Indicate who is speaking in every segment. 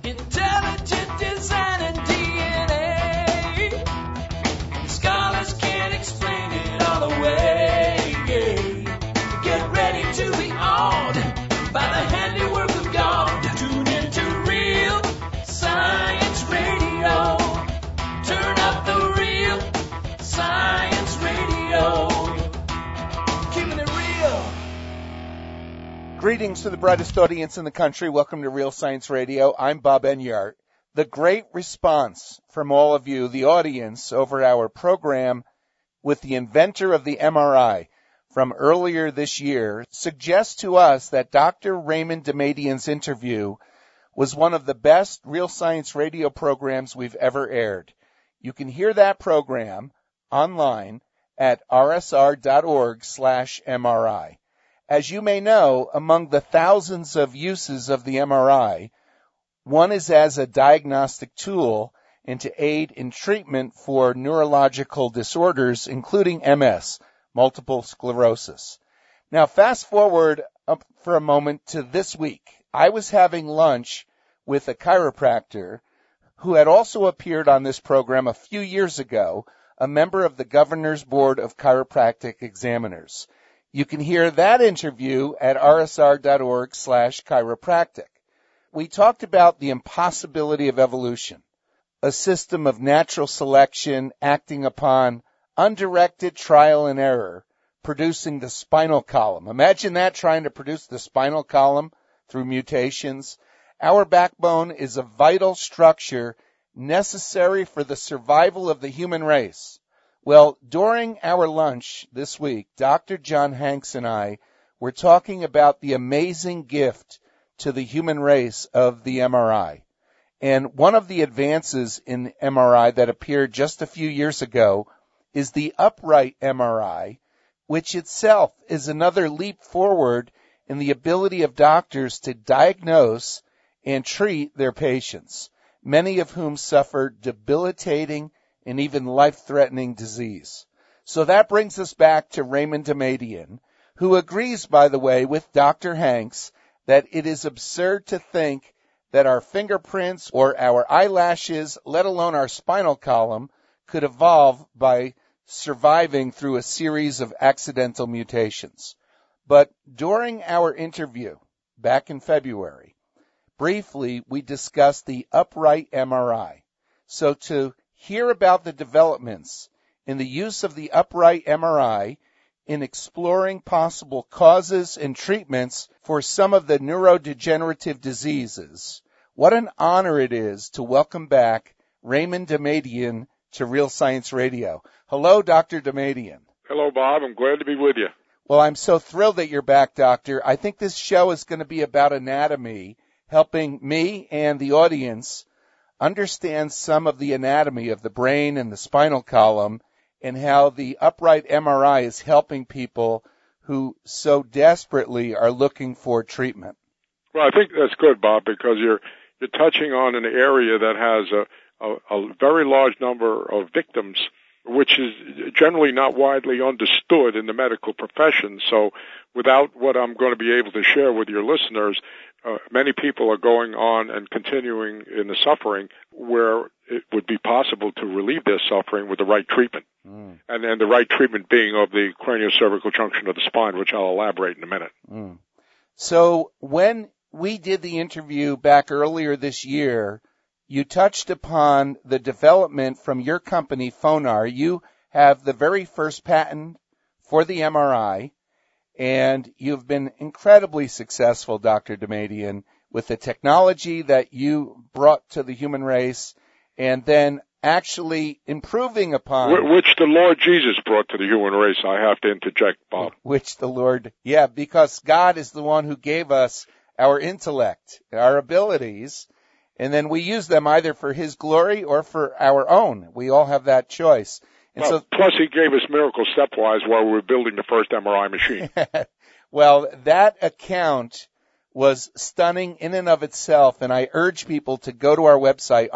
Speaker 1: Intelligent design and DNA. Scholars can't explain it all away. Yeah. Get ready to be awed by the handiwork of God. Tune into Real Science Radio. Turn up the Real Science Radio. Keeping it real.
Speaker 2: Greetings to the brightest audience in the country. Welcome to Real Science Radio. I'm Bob Enyart. The great response from all of you, the audience, over our program with the inventor of the MRI from earlier this year suggests to us that Dr. Raymond Damadian's interview was one of the best Real Science Radio programs we've ever aired. You can hear that program online at rsr.org/MRI. As you may know, among the thousands of uses of the MRI, one is as a diagnostic tool and to aid in treatment for neurological disorders, including MS, multiple sclerosis. Now, fast forward up for a moment to this week. I was having lunch with a chiropractor who had also appeared on this program a few years ago, a member of the Governor's Board of Chiropractic Examiners. You can hear that interview at rsr.org/chiropractic. We talked about the impossibility of evolution, a system of natural selection acting upon undirected trial and error, producing the spinal column. Imagine that, trying to produce the spinal column through mutations. Our backbone is a vital structure necessary for the survival of the human race. Well, during our lunch this week, Dr. John Hanks and I were talking about the amazing gift to the human race of the MRI. And one of the advances in MRI that appeared just a few years ago is the upright MRI, which itself is another leap forward in the ability of doctors to diagnose and treat their patients, many of whom suffer debilitating and even life-threatening disease. So that brings us back to Raymond Damadian, who agrees, by the way, with Dr. Hanks that it is absurd to think that our fingerprints or our eyelashes, let alone our spinal column, could evolve by surviving through a series of accidental mutations. But during our interview back in February, briefly we discussed the upright MRI. So to hear about the developments in the use of the upright MRI in exploring possible causes and treatments for some of the neurodegenerative diseases, what an honor it is to welcome back Raymond Damadian to Real Science Radio. Hello, Dr. Damadian.
Speaker 3: Hello, Bob. I'm glad to be with you.
Speaker 2: Well, I'm so thrilled that you're back, Doctor. I think this show is going to be about anatomy, helping me and the audience understand some of the anatomy of the brain and the spinal column and how the upright MRI is helping people who so desperately are looking for treatment.
Speaker 3: Well, I think that's good, Bob, because you're touching on an area that has a very large number of victims, which is generally not widely understood in the medical profession. So without what I'm going to be able to share with your listeners, many people are going on and continuing in the suffering where it would be possible to relieve their suffering with the right treatment. And the right treatment being of the craniocervical junction of the spine, which I'll elaborate in a minute.
Speaker 2: So when we did the interview back earlier this year, you touched upon the development from your company, Phonar. You have the very first patent for the MRI, and you've been incredibly successful, Dr. Damadian, with the technology that you brought to the human race and then actually improving upon...
Speaker 3: Which the Lord Jesus brought to the human race, I have to interject, Bob.
Speaker 2: Because God is the one who gave us our intellect, our abilities, and then we use them either for His glory or for our own. We all have that choice. And
Speaker 3: plus He gave us miracle stepwise while we were building the first MRI machine.
Speaker 2: Well, that account was stunning in and of itself, and I urge people to go to our website,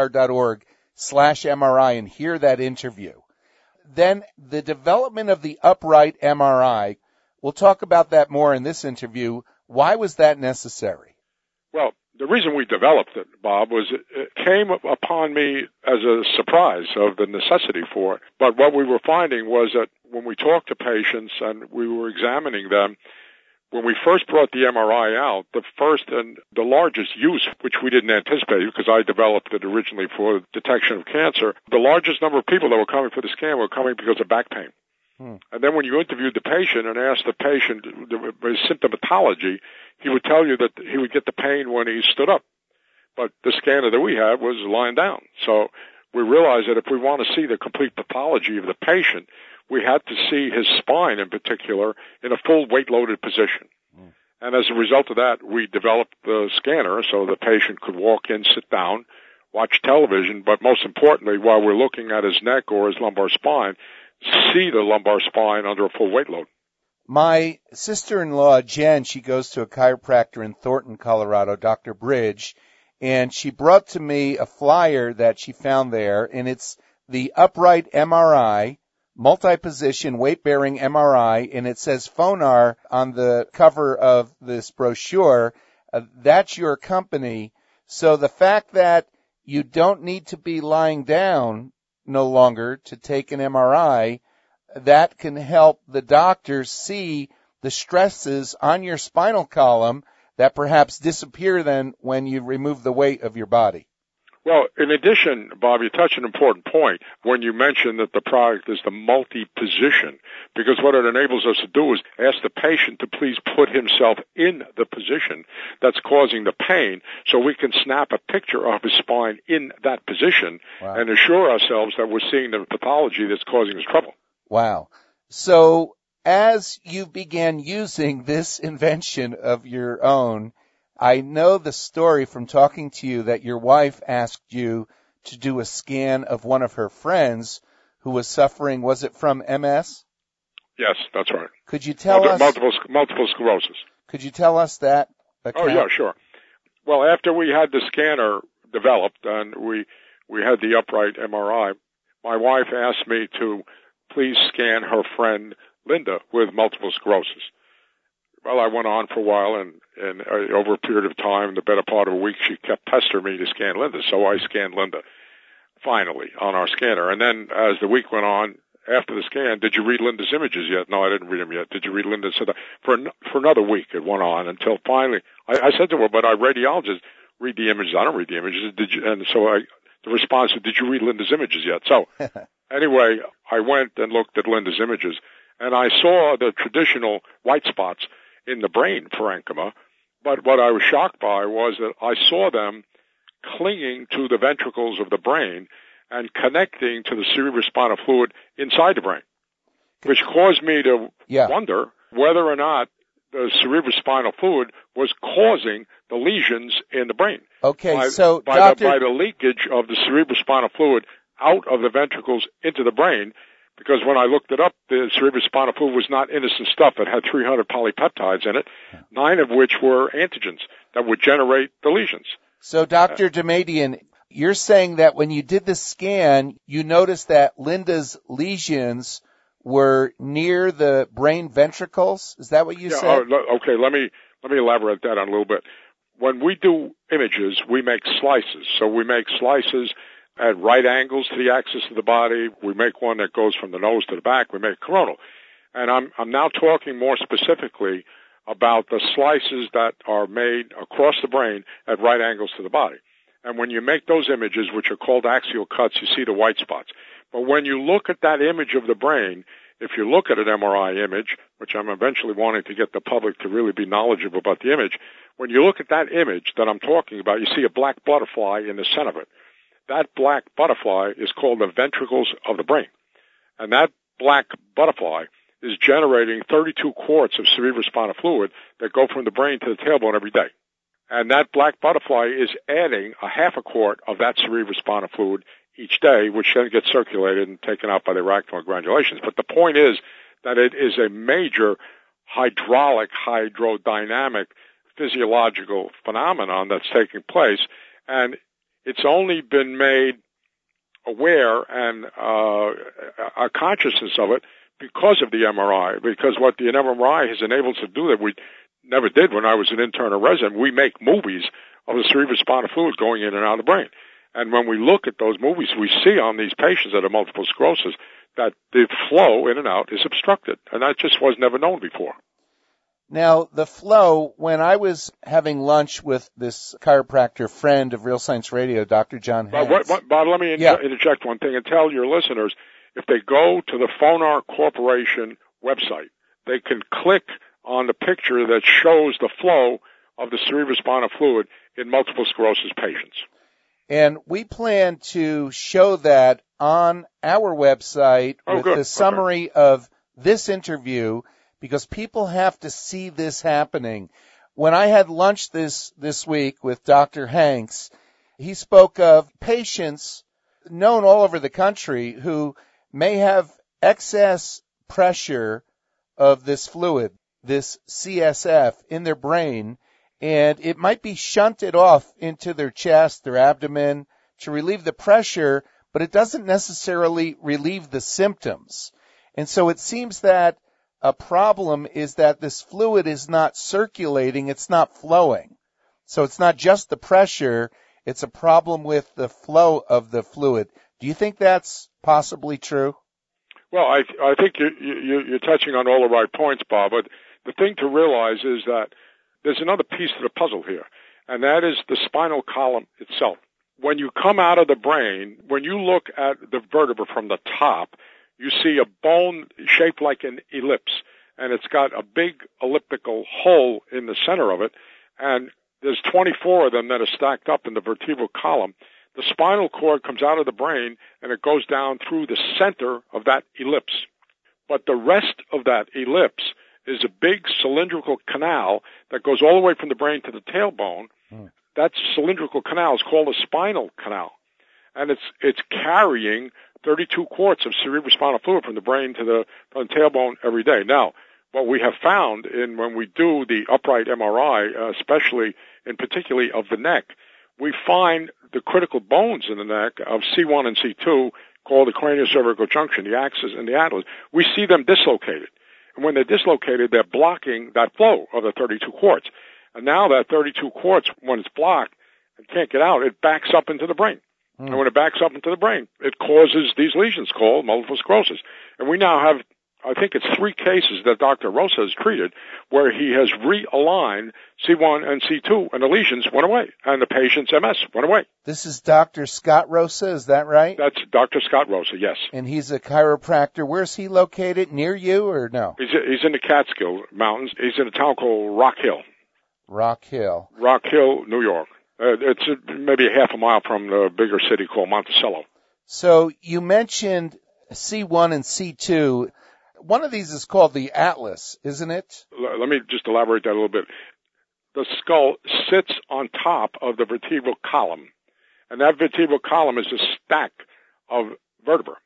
Speaker 2: rsr.org/MRI, and hear that interview. Then the development of the upright MRI, we'll talk about that more in this interview. Why was that necessary?
Speaker 3: Well, the reason we developed it, Bob, was it came upon me as a surprise of the necessity for it. But what we were finding was that when we talked to patients and we were examining them, when we first brought the MRI out, the first and the largest use, which we didn't anticipate because I developed it originally for detection of cancer, the largest number of people that were coming for the scan were coming because of back pain. And then when you interviewed the patient and asked the patient his symptomatology, he would tell you that he would get the pain when he stood up. But the scanner that we had was lying down. So we realized that if we want to see the complete pathology of the patient, we had to see his spine in particular in a full weight-loaded position. And as a result of that, we developed the scanner so the patient could walk in, sit down, watch television, but most importantly, while we're looking at his neck or his lumbar spine, see the lumbar spine under a full weight load.
Speaker 2: My sister-in-law, Jen, she goes to a chiropractor in Thornton, Colorado, Dr. Bridge, and she brought to me a flyer that she found there, and it's the upright MRI, multi-position weight-bearing MRI, and it says Phonar on the cover of this brochure. That's your company. So the fact that you don't need to be lying down no longer to take an MRI, that can help the doctors see the stresses on your spinal column that perhaps disappear then when you remove the weight of your body.
Speaker 3: Well, in addition, Bob, you touched an important point when you mentioned that the product is the multi-position, because what it enables us to do is ask the patient to please put himself in the position that's causing the pain so we can snap a picture of his spine in that position and assure ourselves that we're seeing the pathology that's causing his trouble.
Speaker 2: Wow. So as you began using this invention of your own, I know the story from talking to you that your wife asked you to do a scan of one of her friends who was suffering, was it from MS?
Speaker 3: Yes, that's right.
Speaker 2: Could you tell us?
Speaker 3: Multiple sclerosis.
Speaker 2: Could you tell us that account?
Speaker 3: Oh, yeah, sure. Well, after we had the scanner developed and we had the upright MRI, my wife asked me to please scan her friend Linda with multiple sclerosis. Well, I went on for a while, and over a period of time, the better part of a week, she kept pestering me to scan Linda. So I scanned Linda, finally, on our scanner. And then as the week went on, after the scan, did you read Linda's images yet? No, I didn't read them yet. Did you read Linda's? So for another week, it went on until finally, I said to her, but our radiologist read the images. I don't read the images. Did you? And so the response was, did you read Linda's images yet? So anyway, I went and looked at Linda's images, and I saw the traditional white spots in the brain parenchyma, but what I was shocked by was that I saw them clinging to the ventricles of the brain and connecting to the cerebrospinal fluid inside the brain, which caused me to wonder whether or not the cerebrospinal fluid was causing the lesions in the brain.
Speaker 2: Okay,
Speaker 3: by the leakage of the cerebrospinal fluid out of the ventricles into the brain. Because when I looked it up, the cerebrospinal fluid was not innocent stuff. It had 300 polypeptides in it, 9 of which were antigens that would generate the lesions.
Speaker 2: So, Dr. Damadian, you're saying that when you did the scan, you noticed that Linda's lesions were near the brain ventricles? Is that what you said?
Speaker 3: Okay, let me elaborate that on a little bit. When we do images, we make slices. So we make slices at right angles to the axis of the body. We make one that goes from the nose to the back. We make coronal. And I'm now talking more specifically about the slices that are made across the brain at right angles to the body. And when you make those images, which are called axial cuts, you see the white spots. But when you look at that image of the brain, if you look at an MRI image, which I'm eventually wanting to get the public to really be knowledgeable about the image, when you look at that image that I'm talking about, you see a black butterfly in the center of it. That black butterfly is called the ventricles of the brain. And that black butterfly is generating 32 quarts of cerebrospinal fluid that go from the brain to the tailbone every day. And that black butterfly is adding a half a quart of that cerebrospinal fluid each day, which then gets circulated and taken out by the arachnoid granulations. But the point is that it is a major hydrodynamic, physiological phenomenon that's taking place. And it's only been made aware and a consciousness of it because of the MRI, because what the MRI has enabled us to do that we never did when I was an intern or resident. We make movies of the cerebrospinal fluid going in and out of the brain. And when we look at those movies, we see on these patients that have multiple sclerosis that the flow in and out is obstructed. And that just was never known before.
Speaker 2: Now, the flow, when I was having lunch with this chiropractor friend of Real Science Radio, Dr. John Hanks.
Speaker 3: Bob, let me interject one thing and tell your listeners, if they go to the Phonar Corporation website, they can click on the picture that shows the flow of the cerebrospinal fluid in multiple sclerosis patients.
Speaker 2: And we plan to show that on our website with the summary of this interview, because people have to see this happening. When I had lunch this week with Dr. Hanks, he spoke of patients known all over the country who may have excess pressure of this fluid, this CSF, in their brain, and it might be shunted off into their chest, their abdomen, to relieve the pressure, but it doesn't necessarily relieve the symptoms. And so it seems that a problem is that this fluid is not circulating, it's not flowing. So it's not just the pressure, it's a problem with the flow of the fluid. Do you think that's possibly true?
Speaker 3: Well, I think you're touching on all the right points, Bob, but the thing to realize is that there's another piece to the puzzle here, and that is the spinal column itself. When you come out of the brain, when you look at the vertebra from the top, you see a bone shaped like an ellipse, and it's got a big elliptical hole in the center of it, and there's 24 of them that are stacked up in the vertebral column. The spinal cord comes out of the brain, and it goes down through the center of that ellipse. But the rest of that ellipse is a big cylindrical canal that goes all the way from the brain to the tailbone. That cylindrical canal is called a spinal canal, and it's carrying 32 quarts of cerebrospinal fluid from the brain to the tailbone every day. Now, what we have found when we do the upright MRI, especially and particularly of the neck, we find the critical bones in the neck of C1 and C2, called the craniocervical junction, the axis and the atlas. We see them dislocated. And when they're dislocated, they're blocking that flow of the 32 quarts. And now that 32 quarts, when it's blocked and can't get out, it backs up into the brain. And when it backs up into the brain, it causes these lesions called multiple sclerosis. And we now have, I think it's 3 cases that Dr. Rosa has treated where he has realigned C1 and C2, and the lesions went away, and the patient's MS went away.
Speaker 2: This is Dr. Scott Rosa, is that right?
Speaker 3: That's Dr. Scott Rosa, yes.
Speaker 2: And he's a chiropractor. Where's he located? Near you or no?
Speaker 3: He's in the Catskill Mountains. He's in a town called Rock Hill.
Speaker 2: Rock Hill, New York. It's maybe a half a mile from the bigger city called Monticello. So you mentioned C1 and C2. One of these is called the atlas, isn't it? Let me just elaborate that a little bit. The skull sits on top of the vertebral column, and that vertebral column is a stack of vertebrae,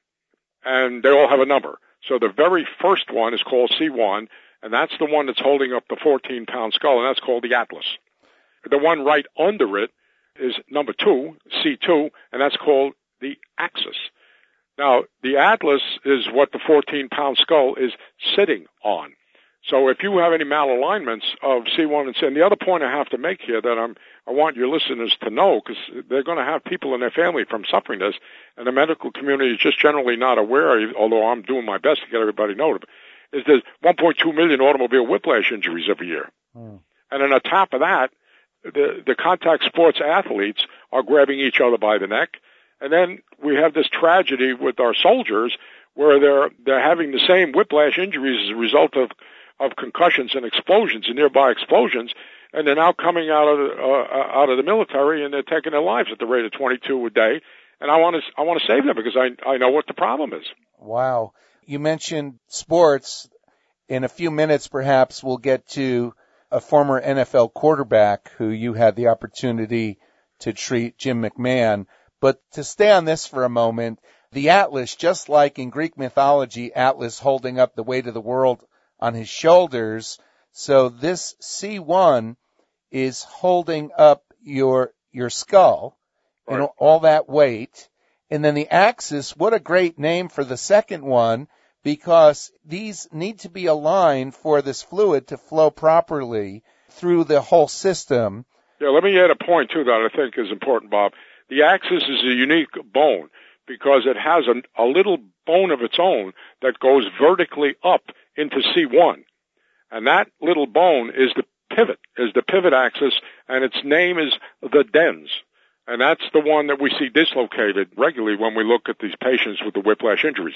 Speaker 2: and they all have a number. So the very first one is called C1, and that's the one that's holding up the 14-pound skull, and that's called the atlas. The one right under it is number 2, C2, and that's called the axis. Now, the atlas is what the 14-pound skull is sitting on. So if you have any malalignments of C1 and C, and the other point I have to make here that I want your listeners to know, because they're going to have people in their family from suffering this, and the medical community is just generally not aware, although I'm doing my best to get everybody to know it, is there's 1.2 million automobile whiplash injuries every year. And then on top of that, the contact sports athletes are grabbing each other by the neck. And then we have this tragedy with our soldiers where they're having the same whiplash injuries as a result of concussions and explosions and nearby explosions, and they're now coming out of the military and they're taking their lives at the rate of 22 a day. And I want to save them because I know what the problem is. Wow. You mentioned sports. In a few minutes, perhaps, we'll get to a former NFL quarterback who you had the opportunity to treat, Jim McMahon. But to stay on this for a moment, the Atlas, just like in Greek mythology, Atlas holding up the weight of the world on his shoulders, so this C1 is holding up your skull and all that weight. And then the axis, what a great name for the second one, because these need to be aligned for this fluid to flow properly through the whole system.
Speaker 3: Yeah, let me add a point, too, that I think is important, Bob. The axis is a unique bone because it has a little bone of its own that goes vertically up into C1. And that little bone is the pivot axis, and its name is the DENS. And that's the one that we see dislocated regularly when we look at these patients with the whiplash injuries.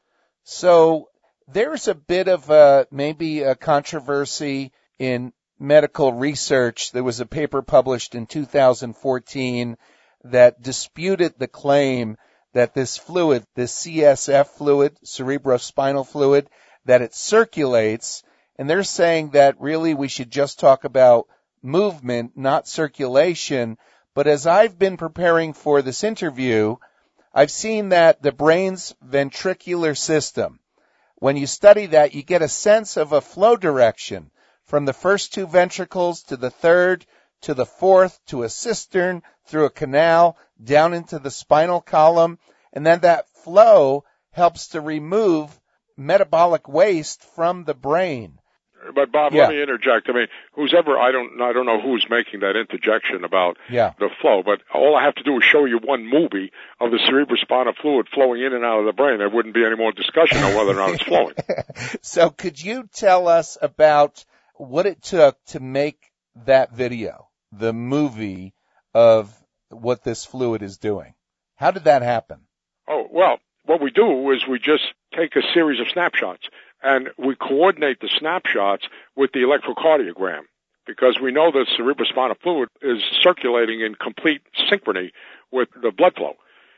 Speaker 2: So there's a bit of maybe a controversy in medical research. There was a paper published in 2014 that disputed the claim that this fluid, this CSF fluid, cerebrospinal fluid, that it circulates. And they're saying that really we should just talk about movement, not circulation. But as I've been preparing for this interview, I've seen that the brain's ventricular system, when you study that, you get a sense of a flow direction from the first two ventricles to the third, to the fourth, to a cistern, through a canal, down into the spinal column. And then that flow helps to remove metabolic waste from the brain.
Speaker 3: But Bob, let me interject. I mean, I don't know who's making that interjection about the flow, but all I have to do is show you one movie of the cerebrospinal fluid flowing in and out of the brain. There wouldn't be any more discussion on whether or not it's flowing.
Speaker 2: So could you tell us about what it took to make that video, the movie of what this fluid is doing? How did that happen?
Speaker 3: Oh, well, what we do is we just take a series of snapshots. And we coordinate the snapshots with the electrocardiogram because we know that cerebrospinal fluid is circulating in complete synchrony with the blood flow.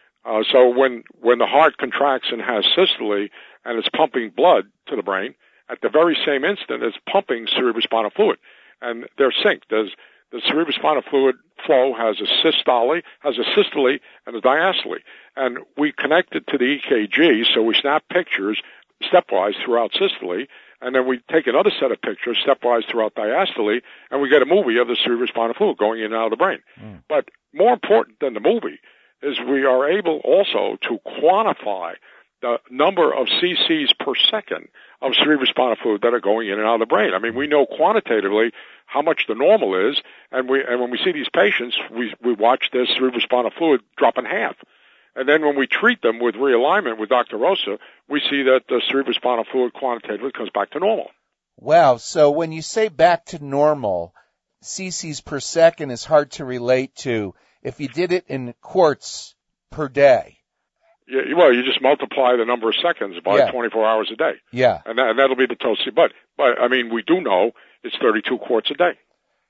Speaker 3: So when the heart contracts and has systole and it's pumping blood to the brain, at the very same instant it's pumping cerebrospinal fluid. And they're synced. The cerebrospinal fluid flow has a systole and a diastole. And we connect it to the EKG, so we snap pictures stepwise throughout systole, and then we take another set of pictures stepwise throughout diastole, and we get a movie of the cerebrospinal fluid going in and out of the brain. But more important than the movie is we are able also to quantify the number of cc's per second of cerebrospinal fluid that are going in and out of the brain. I mean, we know quantitatively how much the normal is, and when we see these patients, we watch their cerebrospinal fluid drop in half. And then when we treat them with realignment with Dr. Rosa, we see that the cerebrospinal fluid quantitatively comes back to normal.
Speaker 2: Wow. So when you say back to normal, cc's per second is hard to relate to if you did it in quarts per day.
Speaker 3: Yeah, well, you just multiply the number of seconds by 24 hours a day.
Speaker 2: Yeah.
Speaker 3: And that'll be the total. But, I mean, we do know it's 32 quarts a day.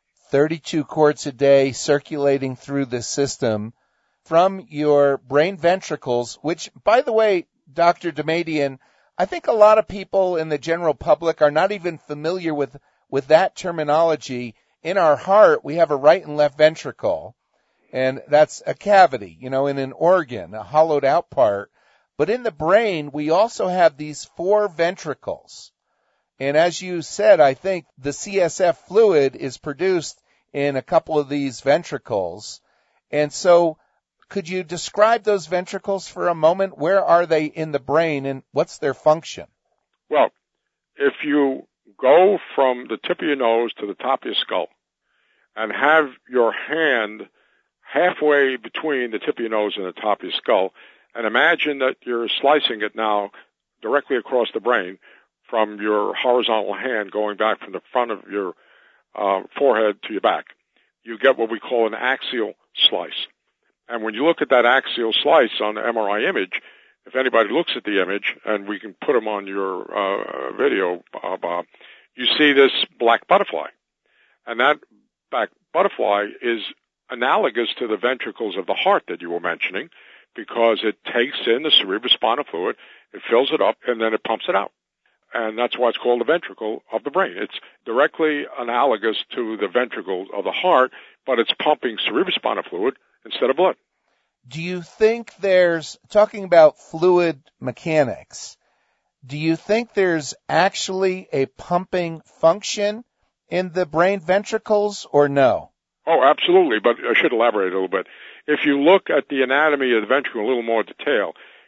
Speaker 2: 32 quarts a day circulating through the system from your brain ventricles, which, by the way, Dr. Damadian, I think a lot of people in the general public are not even familiar with that terminology. In our heart, we have a right and left ventricle, and that's a cavity, in an organ, a hollowed out part. But in the brain, we also have these four ventricles. And as you said, I think the CSF fluid is produced in a couple of these ventricles. And so could you describe those ventricles for a moment? Where are they in the brain, and what's their function?
Speaker 3: Well, if you go from the tip of your nose to the top of your skull and have your hand halfway between the tip of your nose and the top of your skull, and imagine that you're slicing it now directly across the brain from your horizontal hand going back from the front of your forehead to your back, you get what we call an axial slice. And when you look at that axial slice on the MRI image, if anybody looks at the image, and we can put them on your video, Bob, you see this black butterfly. And that black butterfly is analogous to the ventricles of the heart that you were mentioning, because it takes in the cerebrospinal fluid, it fills it up, and then it pumps it out. And that's why it's called the ventricle of the brain. It's directly analogous to the ventricle of the heart, but it's pumping cerebrospinal fluid instead of blood.
Speaker 2: Do you think talking about fluid mechanics, do you think there's actually a pumping function in the brain ventricles or no?
Speaker 3: Oh, absolutely, but I should elaborate a little bit. If you look at the anatomy of the ventricle in a little more detail,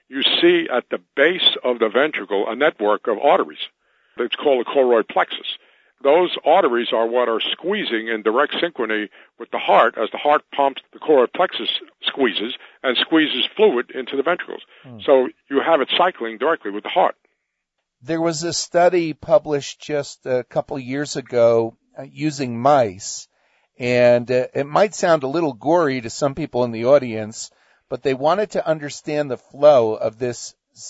Speaker 3: you see at the base of the ventricle a network of arteries. It's called the choroid plexus. Those arteries are what are squeezing in direct synchrony with the heart. As the heart pumps, the choroid plexus squeezes and squeezes fluid into the ventricles. So you have it cycling directly with the heart.
Speaker 2: There was a study published just a couple years ago using mice, and it might sound a little gory to some people in the audience, but they wanted to understand the flow of this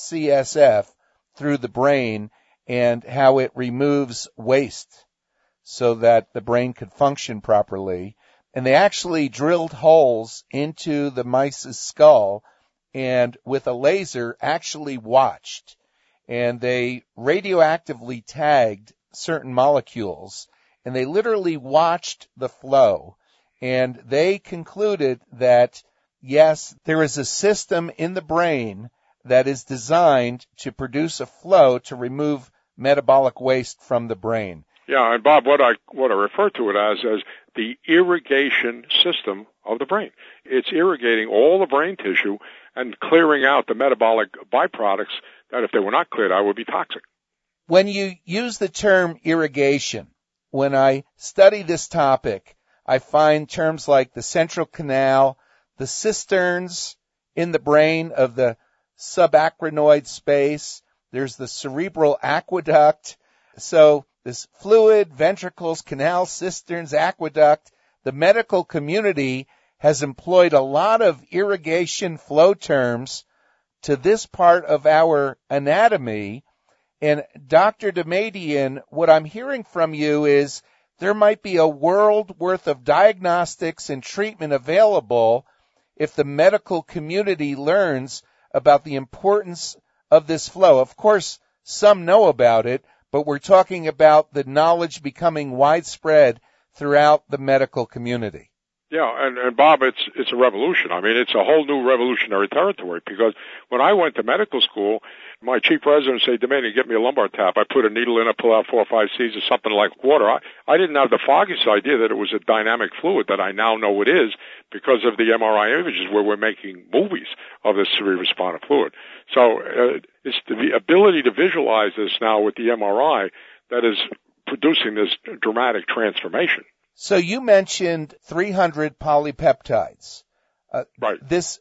Speaker 2: CSF through the brain and how it removes waste so that the brain could function properly. And they actually drilled holes into the mice's skull and with a laser actually watched. And they radioactively tagged certain molecules, and they literally watched the flow. And they concluded that, yes, there is a system in the brain that is designed to produce a flow to remove metabolic waste from the brain.
Speaker 3: Yeah, and Bob, what I refer to it as the irrigation system of the brain. It's irrigating all the brain tissue and clearing out the metabolic byproducts that, if they were not cleared out, would be toxic.
Speaker 2: When you use the term irrigation, when I study this topic, I find terms like the central canal, the cisterns in the brain of the subacrinoid space. There's the cerebral aqueduct. So this fluid, ventricles, canal, cisterns, aqueduct, the medical community has employed a lot of irrigation flow terms to this part of our anatomy. And Dr. Damadian, what I'm hearing from you is there might be a world worth of diagnostics and treatment available if the medical community learns about the importance of this flow. Of course, some know about it, but we're talking about the knowledge becoming widespread throughout the medical community.
Speaker 3: Yeah, and Bob, it's a revolution. I mean, it's a whole new revolutionary territory, because when I went to medical school, my chief resident said, "Damadian, get me a lumbar tap." I put a needle in, I pull out 4 or 5 C's or something like water. I didn't have the foggiest idea that it was a dynamic fluid that I now know it is because of the MRI images where we're making movies of the cerebrospinal fluid. So it's the ability to visualize this now with the MRI that is producing this dramatic transformation.
Speaker 2: So you mentioned 300 polypeptides.
Speaker 3: Right.
Speaker 2: This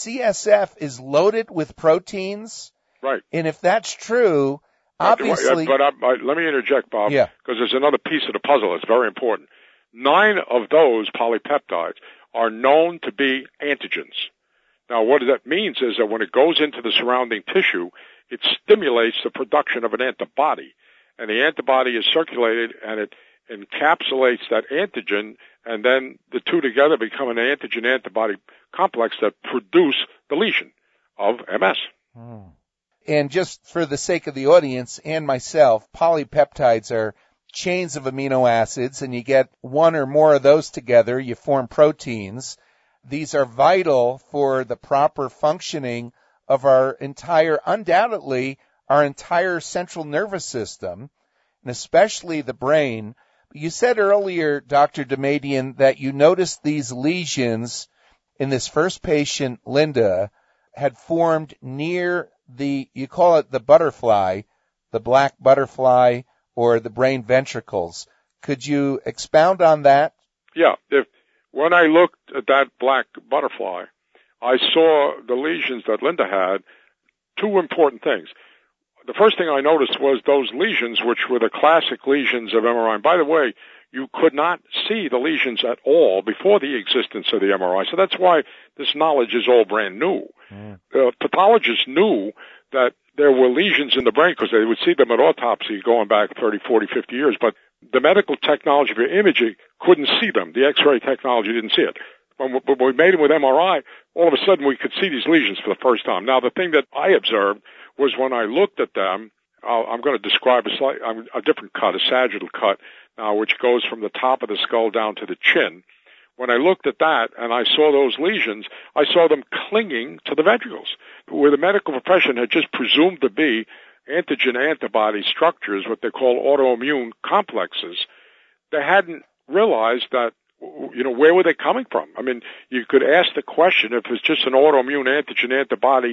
Speaker 2: CSF is loaded with proteins.
Speaker 3: Right.
Speaker 2: And if that's true, obviously...
Speaker 3: But let me interject, Bob,
Speaker 2: Yeah.
Speaker 3: because there's another piece of the puzzle that's very important. 9 of those polypeptides are known to be antigens. Now, what that means is that when it goes into the surrounding tissue, it stimulates the production of an antibody. And the antibody is circulated, and it encapsulates that antigen, and then the two together become an antigen-antibody complex that produce the lesion of MS.
Speaker 2: And just for the sake of the audience and myself, polypeptides are chains of amino acids, and you get one or more of those together, you form proteins. These are vital for the proper functioning of undoubtedly, our entire central nervous system, and especially the brain. You said earlier, Dr. Damadian, that you noticed these lesions in this first patient, Linda, had formed near you call it the butterfly, the black butterfly, or the brain ventricles. Could you expound on that?
Speaker 3: Yeah. When I looked at that black butterfly, I saw the lesions that Linda had. 2 important things. The first thing I noticed was those lesions, which were the classic lesions of MRI. And by the way, you could not see the lesions at all before the existence of the MRI. So that's why this knowledge is all brand new. Pathologists knew that there were lesions in the brain because they would see them at autopsy going back 30, 40, 50 years. But the medical technology for imaging couldn't see them. The X-ray technology didn't see it. When we made them with MRI, all of a sudden we could see these lesions for the first time. Now, the thing that I observed was when I looked at them, I'm going to describe a different cut, a sagittal cut, which goes from the top of the skull down to the chin. When I looked at that and I saw those lesions, I saw them clinging to the ventricles, where the medical profession had just presumed to be antigen-antibody structures, what they call autoimmune complexes. They hadn't realized that, where were they coming from? I mean, you could ask the question if it's just an autoimmune antigen-antibody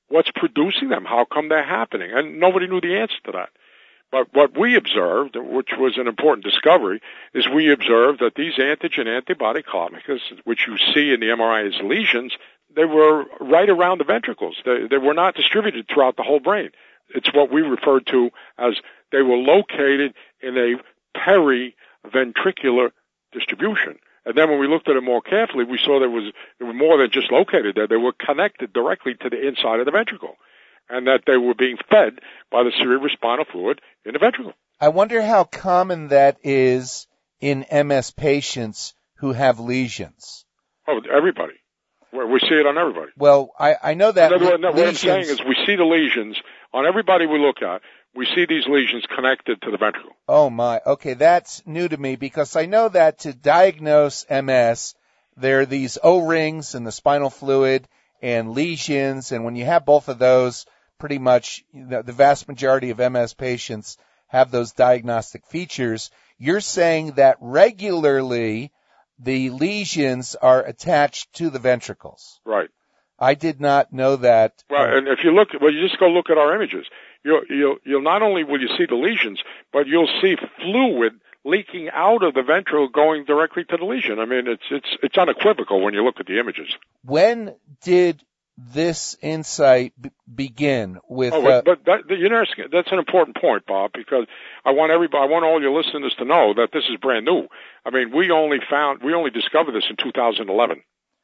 Speaker 3: What's producing them? How come they're happening? And nobody knew the answer to that. But what we observed, which was an important discovery, is we observed that these antigen-antibody complexes, which you see in the MRI as lesions, they were right around the ventricles. They were not distributed throughout the whole brain. It's what we referred to as they were located in a periventricular distribution. And then when we looked at it more carefully, we saw they were more than just located there. They were connected directly to the inside of the ventricle, and that they were being fed by the cerebrospinal fluid in the ventricle.
Speaker 2: I wonder how common that is in MS patients who have lesions.
Speaker 3: Oh, everybody. We see it on everybody.
Speaker 2: Well, I know that
Speaker 3: what I'm saying is we see the lesions on everybody we look at. We see these lesions connected to the ventricle.
Speaker 2: Oh, my. Okay, that's new to me because I know that to diagnose MS, there are these O-rings in the spinal fluid and lesions, and when you have both of those, pretty much the vast majority of MS patients have those diagnostic features. You're saying that regularly the lesions are attached to the ventricles.
Speaker 3: Right.
Speaker 2: I did not know that.
Speaker 3: Well, and if you look, you just go look at our images. You'll not only will you see the lesions, but you'll see fluid leaking out of the ventricle going directly to the lesion. I mean, it's unequivocal when you look at the images.
Speaker 2: When did this insight begin with?
Speaker 3: But that's an important point, Bob, because I want all your listeners to know that this is brand new. I mean, we only discovered this in 2011.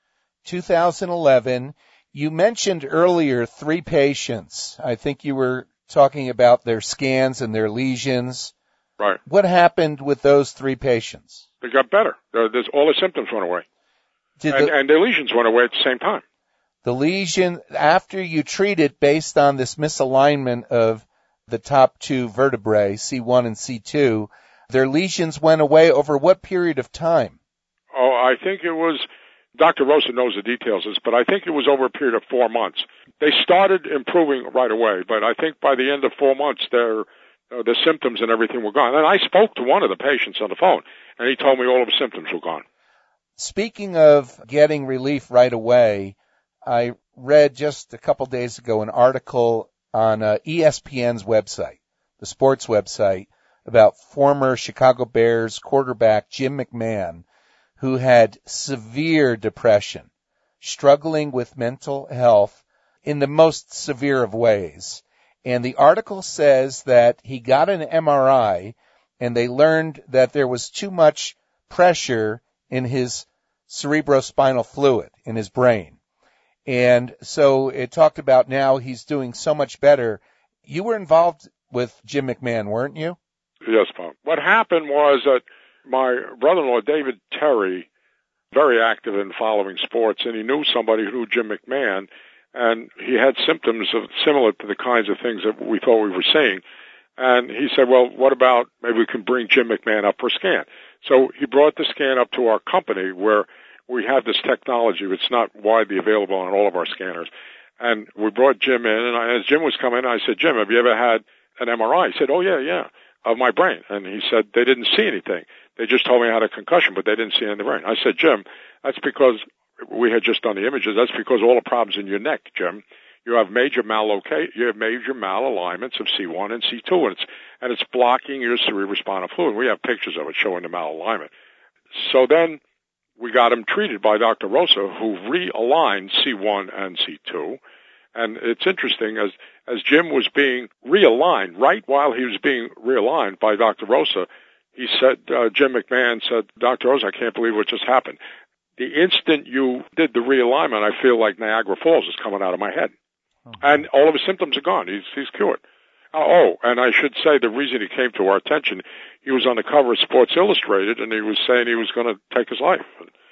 Speaker 2: 2011. You mentioned earlier 3 patients. I think you were talking about their scans and their lesions.
Speaker 3: Right.
Speaker 2: What happened with those 3 patients?
Speaker 3: They got better. All the symptoms went away. And their lesions went away at the same time.
Speaker 2: The lesion, after you treat it based on this misalignment of the top 2 vertebrae, C1 and C2, their lesions went away over what period of time?
Speaker 3: Oh, I think it was, Dr. Rosa knows the details of this, but I think it was over a period of 4 months. They started improving right away, but I think by the end of 4 months, the symptoms and everything were gone. And I spoke to one of the patients on the phone, and he told me all of the symptoms were gone.
Speaker 2: Speaking of getting relief right away, I read just a couple days ago an article on ESPN's website, the sports website, about former Chicago Bears quarterback Jim McMahon, who had severe depression, struggling with mental health in the most severe of ways. And the article says that he got an MRI and they learned that there was too much pressure in his cerebrospinal fluid, in his brain. And so it talked about now he's doing so much better. You were involved with Jim McMahon, weren't you?
Speaker 3: Yes, Bob. What happened was that my brother-in-law, David Terry, very active in following sports, and he knew somebody who knew Jim McMahon, and he had symptoms similar to the kinds of things that we thought we were seeing. And he said, well, what about maybe we can bring Jim McMahon up for a scan? So he brought the scan up to our company where we have this technology. It's not widely available on all of our scanners. And we brought Jim in, and as Jim was coming in, I said, Jim, have you ever had an MRI? He said, oh, yeah, of my brain. And he said, they didn't see anything. They just told me I had a concussion, but they didn't see it in the brain. I said, Jim, that's because we had just done the images. That's because all the problems in your neck, Jim. You have major malalignments of C1 and C2, and it's blocking your cerebrospinal fluid. We have pictures of it showing the malalignment. So then we got him treated by Dr. Rosa, who realigned C1 and C2. And it's interesting, as Jim was being realigned, right while he was being realigned by Dr. Rosa, he said, Jim McMahon said, Dr. Rosa, I can't believe what just happened. The instant you did the realignment, I feel like Niagara Falls is coming out of my head. Okay. And all of his symptoms are gone. He's cured. Oh, and I should say the reason he came to our attention, he was on the cover of Sports Illustrated, and he was saying he was going to take his life.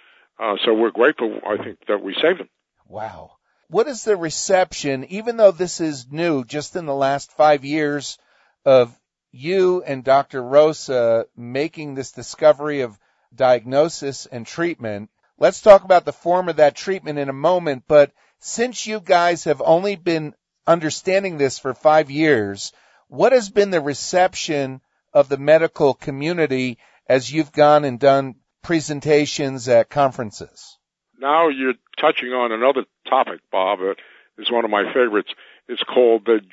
Speaker 3: So we're grateful, I think, that we saved him.
Speaker 2: Wow. What is the reception, even though this is new, just in the last 5 years, of you and Dr. Rosa making this discovery of diagnosis and treatment? Let's talk about the form of that treatment in a moment, but since you guys have only been understanding this for 5 years, what has been the reception of the medical community as you've gone and done presentations at conferences?
Speaker 3: Now you're touching on another topic, Bob. is one of my favorites. It's called the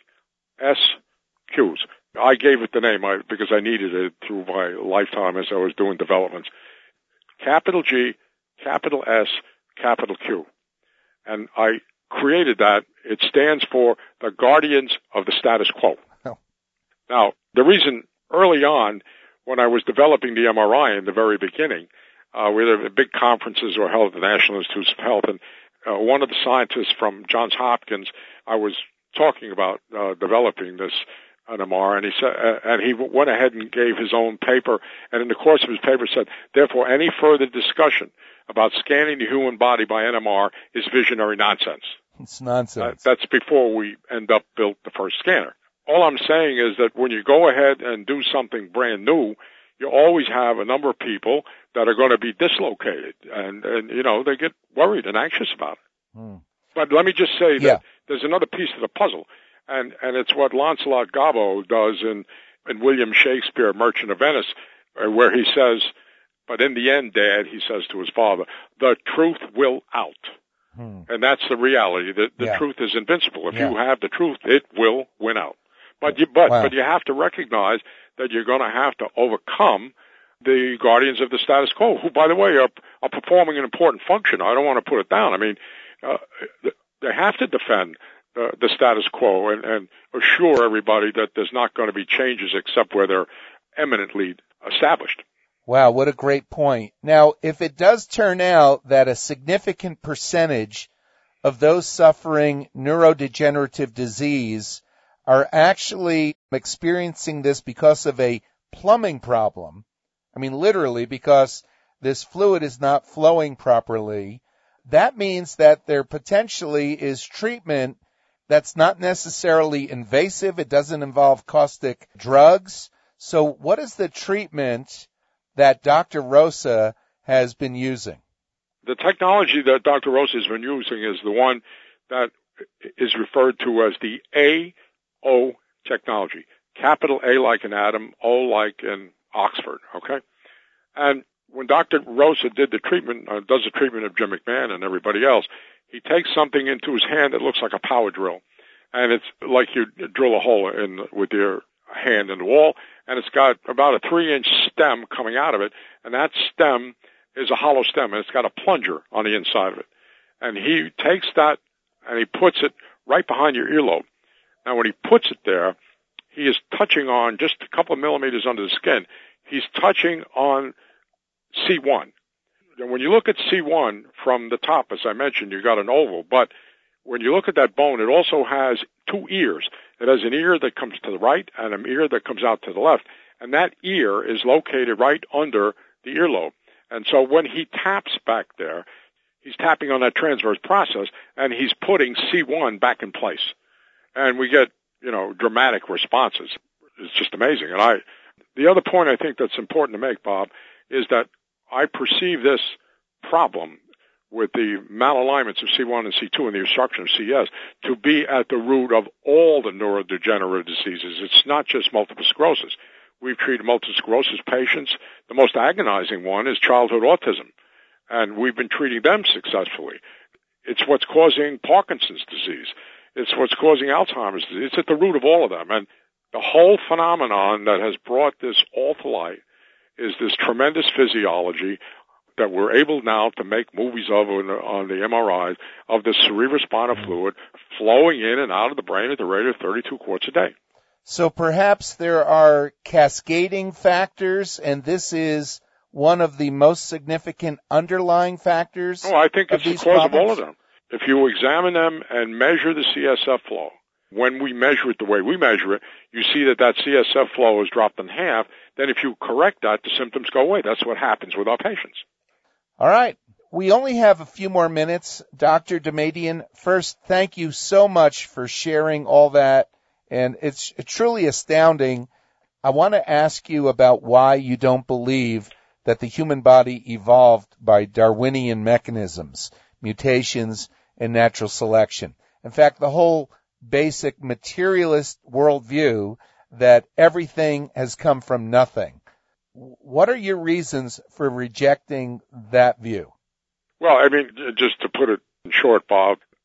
Speaker 3: GSQs. I gave it the name because I needed it through my lifetime as I was doing developments. Capital G, capital S, capital Q. And I created that. It stands for the Guardians of the Status Quo.
Speaker 2: Oh.
Speaker 3: Now, the reason early on, when I was developing the MRI in the very beginning, where big conferences were held at the National Institutes of Health, and one of the scientists from Johns Hopkins, I was talking about developing this NMR, and he said, and he went ahead and gave his own paper, and in the course of his paper said, therefore, any further discussion about scanning the human body by NMR is visionary nonsense.
Speaker 2: It's nonsense.
Speaker 3: That's before we built the first scanner. All I'm saying is that when you go ahead and do something brand new, you always have a number of people that are going to be dislocated, and they get worried and anxious about it. But let me just say that there's another piece of the puzzle, and it's what Lancelot Gobbo does in William Shakespeare, Merchant of Venice, where he says, but in the end, Dad, he says to his father, the truth will out. And that's the reality. The truth is invincible. If you have the truth, it will win out. But you have to recognize that you're going to have to overcome the guardians of the status quo, who, by the way, are performing an important function. I don't want to put it down. I mean, they have to defend the status quo and assure everybody that there's not going to be changes except where they're eminently established.
Speaker 2: Wow, what a great point. Now, if it does turn out that a significant percentage of those suffering neurodegenerative disease are actually experiencing this because of a plumbing problem, I mean literally because this fluid is not flowing properly, that means that there potentially is treatment that's not necessarily invasive. It doesn't involve caustic drugs. So what is the treatment that Dr. Rosa has been using?
Speaker 3: The technology that Dr. Rosa has been using is the one that is referred to as the AO technology. Capital A like in Adam, O like in Oxford, okay? And when Dr. Rosa does the treatment of Jim McMahon and everybody else, he takes something into his hand that looks like a power drill. And it's like you drill a hole with your hand in the wall, and it's got about a 3-inch stem coming out of it, and that stem is a hollow stem, and it's got a plunger on the inside of it. And he takes that, and he puts it right behind your earlobe. Now, when he puts it there, he is touching on just a couple of millimeters under the skin. He's touching on C1. And when you look at C1 from the top, as I mentioned, you've got an oval, but when you look at that bone, it also has 2 ears. It has an ear that comes to the right and an ear that comes out to the left. And that ear is located right under the earlobe. And so when he taps back there, he's tapping on that transverse process, and he's putting C1 back in place. And we get, dramatic responses. It's just amazing. And the other point I think that's important to make, Bob, is that I perceive this problem with the malalignments of C1 and C2 and the obstruction of CS to be at the root of all the neurodegenerative diseases. It's not just multiple sclerosis. We've treated multiple sclerosis patients. The most agonizing one is childhood autism, and we've been treating them successfully. It's what's causing Parkinson's disease. It's what's causing Alzheimer's disease. It's at the root of all of them. And the whole phenomenon that has brought this all to light is this tremendous physiology that we're able now to make movies of on the MRIs of the cerebrospinal fluid flowing in and out of the brain at the rate of 32 quarts a day.
Speaker 2: So perhaps there are cascading factors, and this is one of the most significant underlying factors.
Speaker 3: Oh, I think it's the cause of all of them. If you examine them and measure the CSF flow, when we measure it the way we measure it, you see that CSF flow is dropped in half. Then if you correct that, the symptoms go away. That's what happens with our patients.
Speaker 2: All right. We only have a few more minutes. Dr. Damadian, first, thank you so much for sharing all that. And it's truly astounding. I want to ask you about why you don't believe that the human body evolved by Darwinian mechanisms, mutations, and natural selection. In fact, the whole basic materialist worldview that everything has come from nothing. What are your reasons for rejecting that view?
Speaker 3: Well, I mean, just to put it in short, Bob,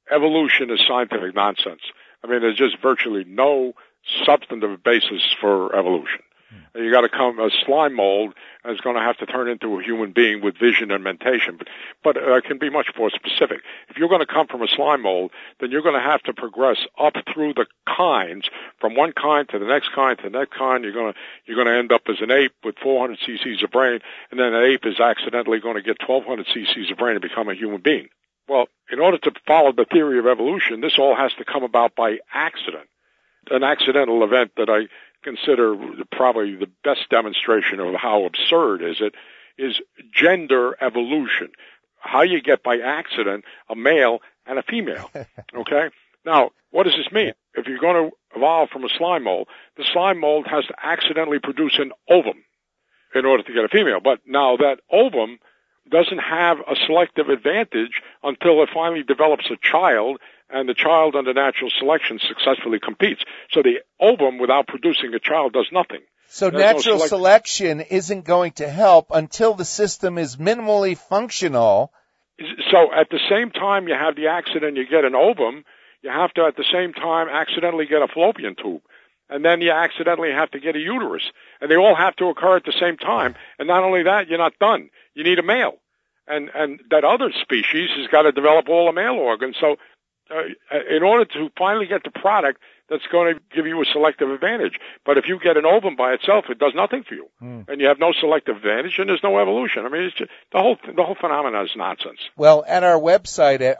Speaker 3: evolution is scientific nonsense. I mean, there's just virtually no substantive basis for evolution. You got to come a slime mold is going to have to turn into a human being with vision and mentation, but it can be much more specific. If you're going to come from a slime mold, then you're going to have to progress up through the kinds, from one kind to the next kind to the next kind. You're going to end up as an ape with 400 cc's of brain, and then an ape is accidentally going to get 1,200 cc's of brain and become a human being. Well, in order to follow the theory of evolution, this all has to come about by accident. An accidental event that I consider probably the best demonstration of how absurd is gender evolution. How you get by accident a male and a female. Okay? Now, what does this mean? If you're going to evolve from a slime mold, the slime mold has to accidentally produce an ovum in order to get a female. But now that ovum doesn't have a selective advantage until it finally develops a child, and the child under natural selection successfully competes. So the ovum, without producing a child, does nothing.
Speaker 2: So natural selection isn't going to help until the system is minimally functional.
Speaker 3: So at the same time you have the accident, you get an ovum, you have to at the same time accidentally get a fallopian tube. And then you accidentally have to get a uterus. And they all have to occur at the same time. And not only that, you're not done. You need a male. And that other species has got to develop all the male organs. So in order to finally get the product that's going to give you a selective advantage. But if you get an ovum by itself, it does nothing for you. And you have no selective advantage, and there's no evolution. I mean, it's just, the whole phenomenon is nonsense.
Speaker 2: Well, at our website at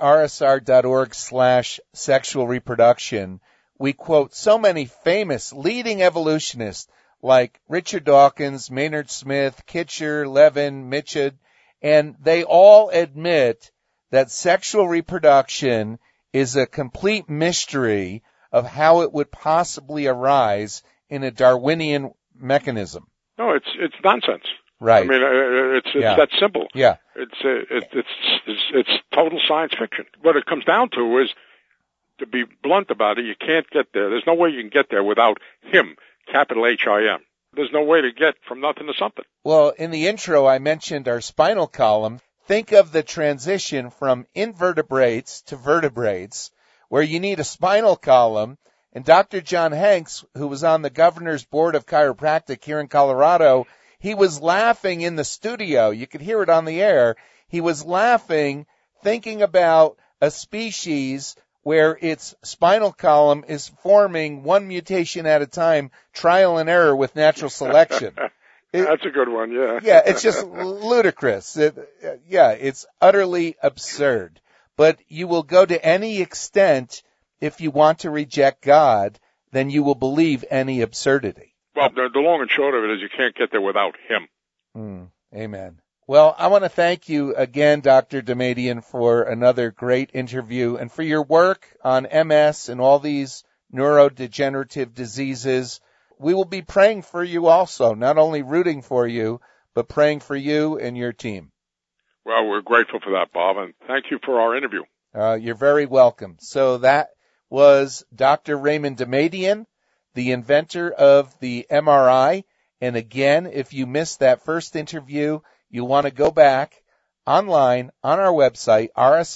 Speaker 2: rsr.org/sexual reproduction, we quote so many famous leading evolutionists like Richard Dawkins, Maynard Smith, Kitcher, Levin, Mitchell, and they all admit that sexual reproduction is a complete mystery of how it would possibly arise in a Darwinian mechanism.
Speaker 3: No, it's nonsense.
Speaker 2: Right.
Speaker 3: I mean, it's that simple.
Speaker 2: Yeah.
Speaker 3: It's total science fiction. What it comes down to is, to be blunt about it, you can't get there. There's no way you can get there without him, capital H-I-M. There's no way to get from nothing to something.
Speaker 2: Well, in the intro, I mentioned our spinal column. Think of the transition from invertebrates to vertebrates, where you need a spinal column. And Dr. John Hanks, who was on the governor's board of chiropractic here in Colorado, he was laughing in the studio. You could hear it on the air. He was laughing, thinking about a species where its spinal column is forming one mutation at a time, trial and error with natural selection.
Speaker 3: That's a good one, yeah.
Speaker 2: Yeah, it's just ludicrous. It's utterly absurd. But you will go to any extent if you want to reject God, then you will believe any absurdity.
Speaker 3: Well, the long and short of it is you can't get there without him.
Speaker 2: Amen. Well, I want to thank you again, Dr. Damadian, for another great interview and for your work on MS and all these neurodegenerative diseases. We will be praying for you also, not only rooting for you, but praying for you and your team.
Speaker 3: Well, we're grateful for that, Bob, and thank you for our interview.
Speaker 2: You're very welcome. So that was Dr. Raymond Damadian, the inventor of the MRI. And again, if you missed that first interview, you want to go back online on our website,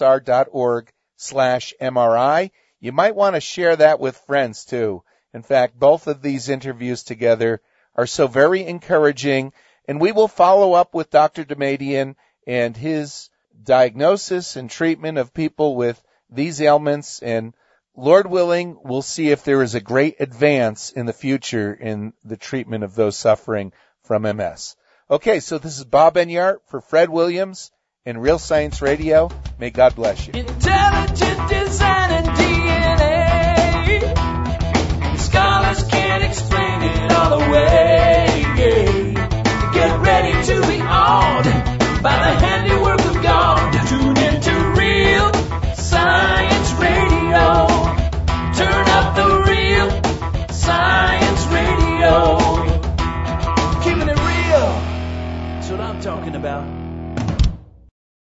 Speaker 2: rsr.org/MRI. You might want to share that with friends too. In fact, both of these interviews together are so very encouraging, and we will follow up with Dr. Damadian and his diagnosis and treatment of people with these ailments, and Lord willing, we'll see if there is a great advance in the future in the treatment of those suffering from MS. Okay, so this is Bob Enyart for Fred Williams and Real Science Radio. May God bless you.
Speaker 1: Intelligent design and DNA. Scholars can't explain it all away. Get ready to be awed by the handiwork of God. Tune into Real Science Radio. Turn up the Real Science Radio. Keeping it real. That's what I'm talking about.